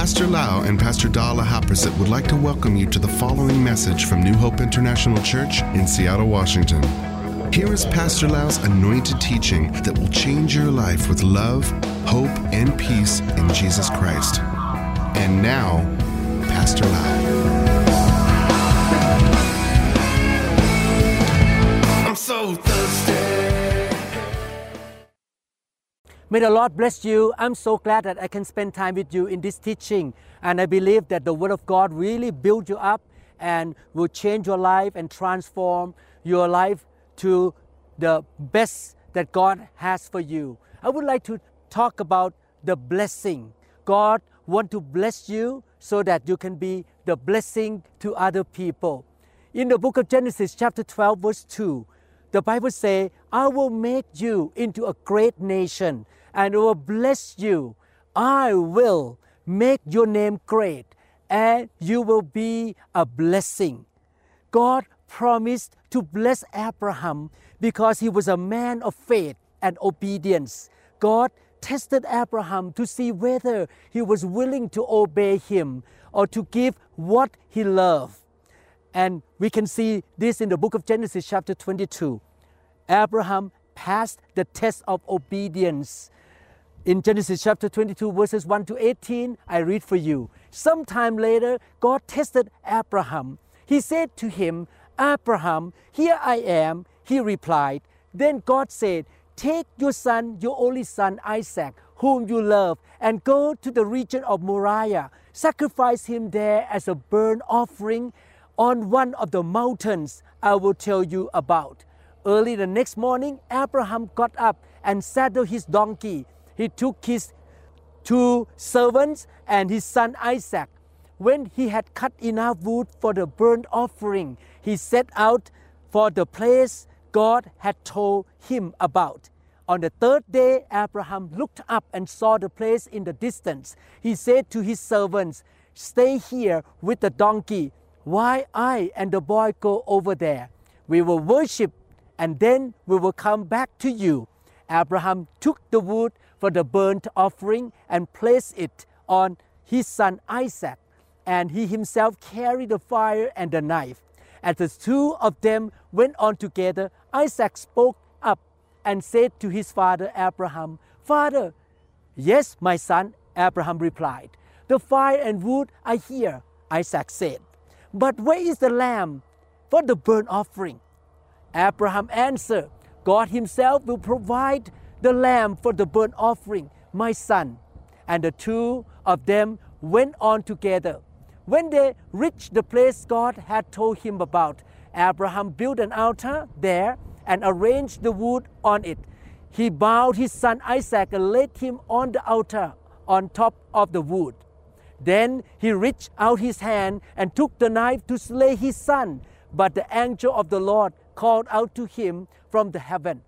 Pastor Lau and Pastor Dala Haprasit would like to welcome you to the following message from New Hope International Church in Seattle, Washington. Here is Pastor Lau's anointed teaching that will change your life with love, hope, and peace in Jesus Christ. And now, Pastor Lau. I'm so thirsty. May the Lord bless you. I'm so glad that I can spend time with you in this teaching. And I believe that the Word of God really builds you up and will change your life and transform your life to the best that God has for you. I would like to talk about the blessing. God wants to bless you so that you can be the blessing to other people. In the book of Genesis chapter 12 verse 2, the Bible says, I will make you into a great nation and I will bless you. I will make your name great and you will be a blessing. God promised to bless Abraham because he was a man of faith and obedience. God tested Abraham to see whether he was willing to obey him or to give what he loved. And we can see this in the book of Genesis chapter 22. Abraham passed the test of obedience. In Genesis chapter 22 verses 1 to 18, I read for you. Sometime later, God tested Abraham. He said to him, Abraham, here I am. He replied. Then God said, take your son, your only son Isaac, whom you love, and go to the region of Moriah. Sacrifice him there as a burnt offering on one of the mountains I will tell you about. Early the next morning, Abraham got up and saddled his donkey. He took his 2 servants and his son Isaac. When he had cut enough wood for the burnt offering, he set out for the place God had told him about. On the 3rd day, Abraham looked up and saw the place in the distance. He said to his servants, stay here with the donkey while I and the boy go over there. We will worship and then we will come back to you. Abraham took the wood for the burnt offering and placed it on his son Isaac, and he himself carried the fire and the knife. As the 2 of them went on together, Isaac spoke up and said to his father Abraham, Father. Yes, my son, Abraham replied. The fire and wood are here, Isaac said. But where is the lamb for the burnt offering? Abraham answered, God himself will provide the lamb for the burnt offering, my son. And the 2 of them went on together. When they reached the place God had told him about, Abraham built an altar there and arranged the wood on it. He bound his son Isaac and laid him on the altar on top of the wood. Then he reached out his hand and took the knife to slay his son. But the angel of the Lord called out to him from the heaven,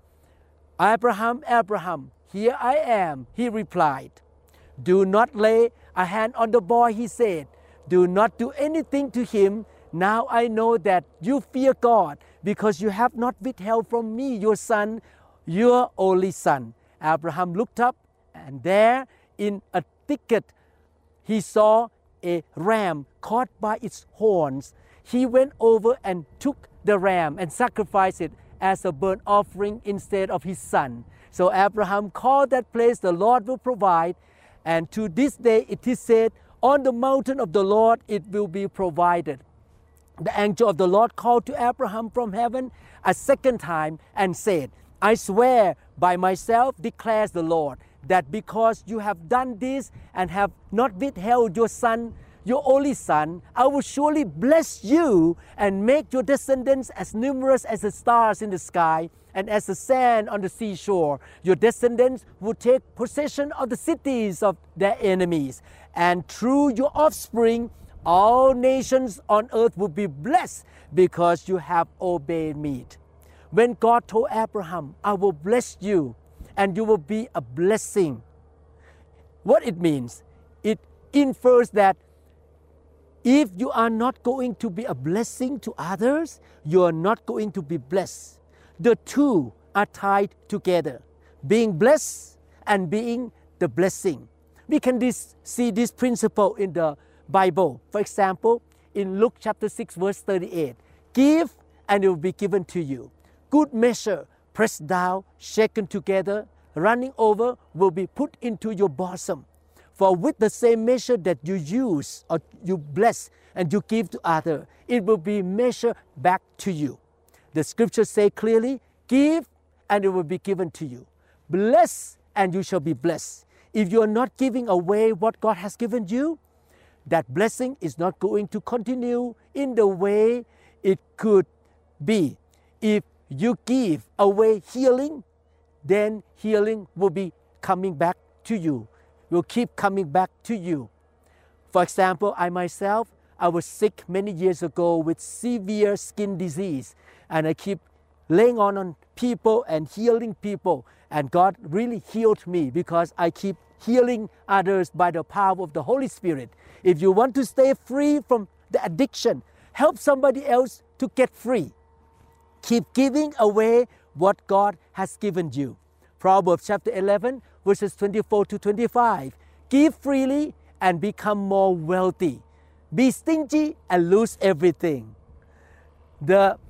Abraham, Abraham, here I am, he replied. Do not lay a hand on the boy, he said. Do not do anything to him. Now I know that you fear God because you have not withheld from me your son, your only son. Abraham looked up and there in a thicket he saw a ram caught by its horns. He went over and took the ram and sacrificed it as a burnt offering instead of his son. So Abraham called that place the Lord will provide, and to this day it is said, on the mountain of the Lord it will be provided. The angel of the Lord called to Abraham from heaven a second time and said, I swear by myself, declares the Lord, that because you have done this and have not withheld your son, your only son, I will surely bless you and make your descendants as numerous as the stars in the sky and as the sand on the seashore. Your descendants will take possession of the cities of their enemies, and through your offspring, all nations on earth will be blessed because you have obeyed me. When God told Abraham, I will bless you and you will be a blessing, what it means? It infers that if you are not going to be a blessing to others, you are not going to be blessed. The two are tied together, being blessed and being the blessing. We can see this principle in the Bible. For example, in Luke chapter 6 verse 38, give and it will be given to you. Good measure, pressed down, shaken together, running over will be put into your bosom. For with the same measure that you use or you bless and you give to others, it will be measured back to you. The scriptures say clearly, give and it will be given to you. Bless and you shall be blessed. If you are not giving away what God has given you, that blessing is not going to continue in the way it could be. If you give away healing, then healing will be coming back to you, will keep coming back to you. For example, I myself, I was sick many years ago with severe skin disease, and I keep laying on people and healing people, and God really healed me because I keep healing others by the power of the Holy Spirit. If you want to stay free from the addiction, help somebody else to get free. Keep giving away what God has given you. Proverbs chapter 11, verses 24 to 25. Give freely and become more wealthy. Be stingy and lose everything. The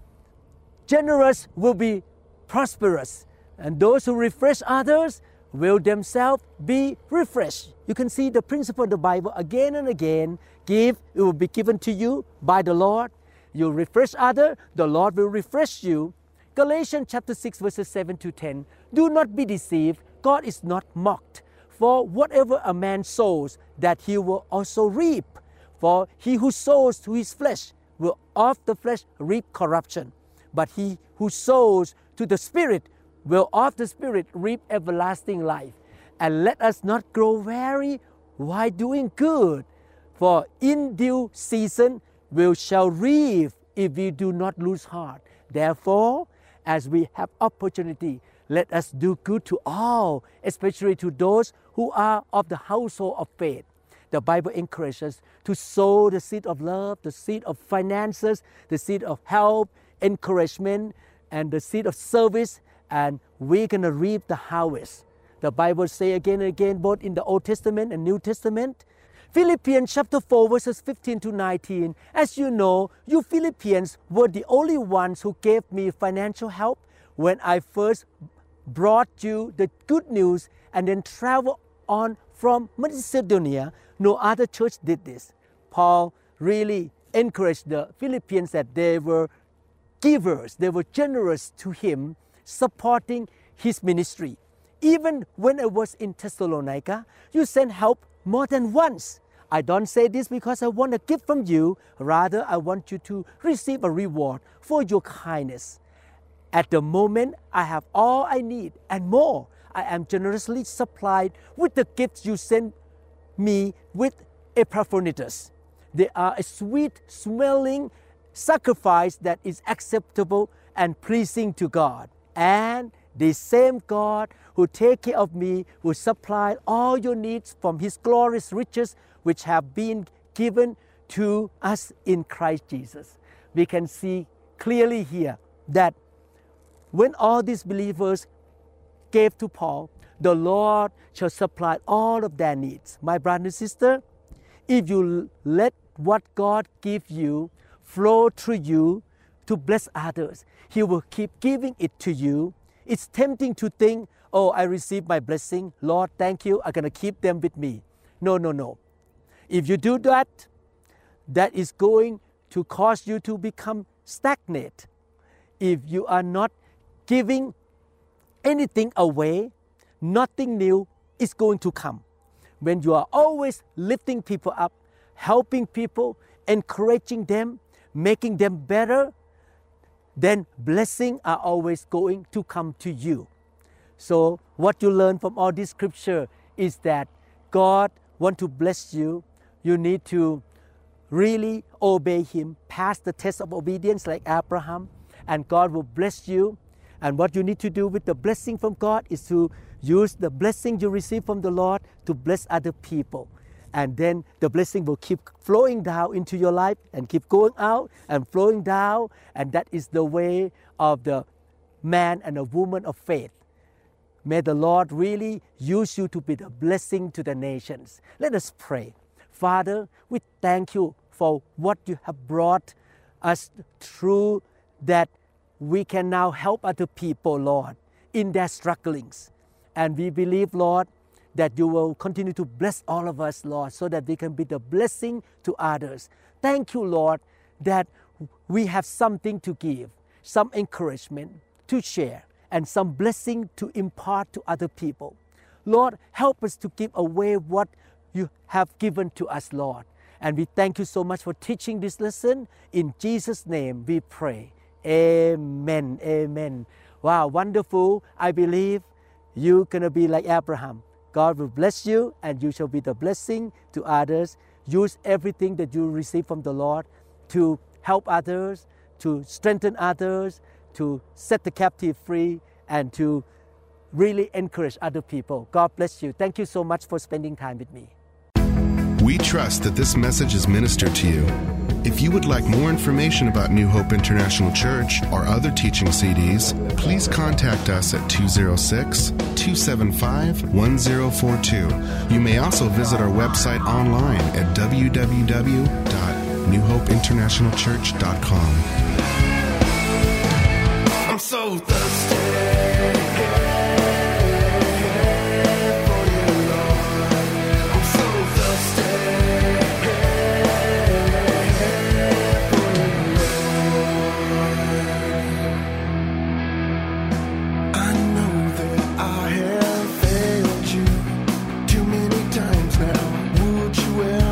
generous will be prosperous, and those who refresh others will themselves be refreshed. You can see the principle of the Bible again and again. Give, it will be given to you by the Lord. You refresh others, the Lord will refresh you. Galatians chapter 6 verses 7 to 10. Do not be deceived, God is not mocked. For whatever a man sows, that he will also reap. For he who sows to his flesh will of the flesh reap corruption. But he who sows to the Spirit will of the Spirit reap everlasting life. And let us not grow weary while doing good, for in due season we shall reap if we do not lose heart. Therefore, as we have opportunity, let us do good to all, especially to those who are of the household of faith. The Bible encourages us to sow the seed of love, the seed of finances, the seed of help, encouragement, and the seed of service, and we're going to reap the harvest. The Bible says again and again, both in the Old Testament and New Testament. Philippians chapter 4 verses 15 to 19. As you know, you Philippians were the only ones who gave me financial help when I first brought you the good news and then traveled on from Macedonia. No other church did this. Paul really encouraged the Philippians that they were givers, they were generous to him, supporting his ministry. Even when I was in Thessalonica, you sent help more than once. I don't say this because I want a gift from you. Rather, I want you to receive a reward for your kindness. At the moment, I have all I need and more. I am generously supplied with the gifts you sent me with Epaphroditus. They are a sweet-smelling sacrifice that is acceptable and pleasing to God. And the same God who take care of me will supply all your needs from His glorious riches which have been given to us in Christ Jesus. We can see clearly here that when all these believers gave to Paul, the Lord shall supply all of their needs. My brother and sister, if you let what God gives you flow through you to bless others, He will keep giving it to you. It's tempting to think, oh, I received my blessing. Lord, thank you. I'm going to keep them with me. No. If you do that, that is going to cause you to become stagnant. If you are not giving anything away, nothing new is going to come. When you are always lifting people up, helping people, encouraging them, making them better, then blessings are always going to come to you. So what you learn from all this scripture is that God wants to bless you. You need to really obey Him, pass the test of obedience like Abraham, and God will bless you. And what you need to do with the blessing from God is to use the blessing you receive from the Lord to bless other people. And then the blessing will keep flowing down into your life and keep going out and flowing down. And that is the way of the man and a woman of faith. May the Lord really use you to be the blessing to the nations. Let us pray. Father, we thank you for what you have brought us through, that we can now help other people, Lord, in their strugglings. And we believe, Lord, that you will continue to bless all of us, Lord, so that we can be the blessing to others. Thank you, Lord, that we have something to give, some encouragement to share, and some blessing to impart to other people. Lord, help us to give away what you have given to us, Lord. And we thank you so much for teaching this lesson. In Jesus' name we pray. Amen. Amen. Wow, wonderful. I believe you're going to be like Abraham. God will bless you and you shall be the blessing to others. Use everything that you receive from the Lord to help others, to strengthen others, to set the captive free, and to really encourage other people. God bless you. Thank you so much for spending time with me. We trust that this message is ministered to you. If you would like more information about New Hope International Church or other teaching CDs, please contact us at 206-275-1042. You may also visit our website online at www.newhopeinternationalchurch.com. I'm so thirsty. Would you